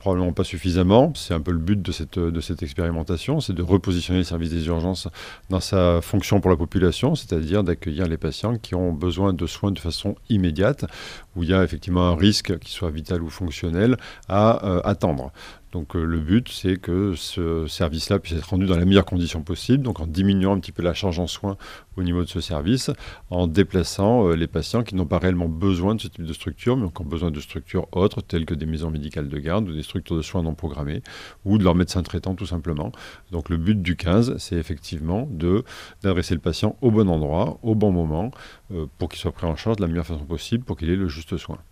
Probablement pas suffisamment. C'est un peu le but de cette expérimentation, c'est de repositionner le service des urgences dans sa fonction pour la population, c'est-à-dire d'accueillir les patients qui ont besoin de soins de façon immédiate, où il y a effectivement un risque, qu'il soit vital ou fonctionnel, à attendre. Donc le but, c'est que ce service-là puisse être rendu dans la meilleure condition possible, donc en diminuant un petit peu la charge en soins au niveau de ce service, en déplaçant les patients qui n'ont pas réellement besoin de ce type de structure, mais qui ont besoin de structures autres, telles que des maisons médicales de garde ou des structures de soins non programmés, ou de leur médecin traitant tout simplement. Donc le but du 15, c'est effectivement d'adresser le patient au bon endroit, au bon moment, pour qu'il soit pris en charge de la meilleure façon possible, pour qu'il ait le juste soin.